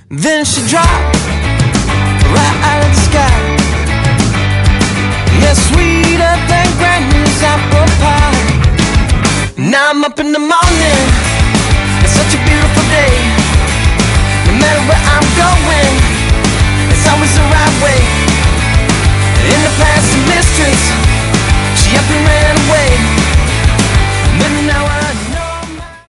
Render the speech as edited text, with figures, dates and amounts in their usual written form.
Then she dropped right out of the sky. Yeah, sweeter than Granny's apple pie. Now I'm up in the morning, it's such a beautiful day. No matter where I'm going, it's always the right way.